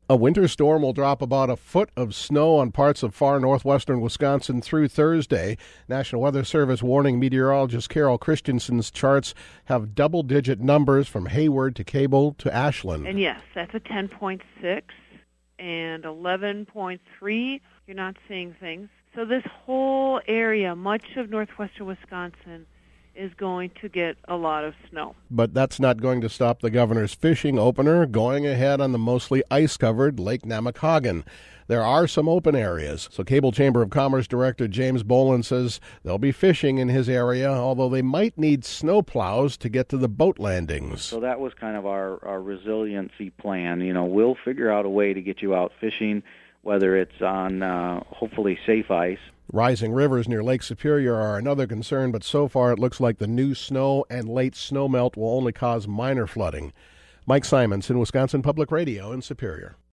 A winter storm will drop about a foot of snow on parts of far northwestern Wisconsin through Thursday. National Weather Service warning meteorologist Carol Christensen's charts have double-digit numbers from Hayward to Cable to Ashland. And yes, that's a 10.6 and 11.3. You're not seeing things. So this whole area, much of northwestern Wisconsin, is going to get a lot of snow. But that's not going to stop the governor's fishing opener going ahead on the mostly ice-covered Lake Namakagon. There are some open areas, so Cable Chamber of Commerce Director James Boland says they'll be fishing in his area, although they might need snow plows to get to the boat landings. So that was kind of our resiliency plan. You know, we'll figure out a way to get you out fishing, whether it's on hopefully safe ice. Rising rivers near Lake Superior are another concern, but so far it looks like the new snow and late snowmelt will only cause minor flooding. Mike Simons in Wisconsin Public Radio in Superior.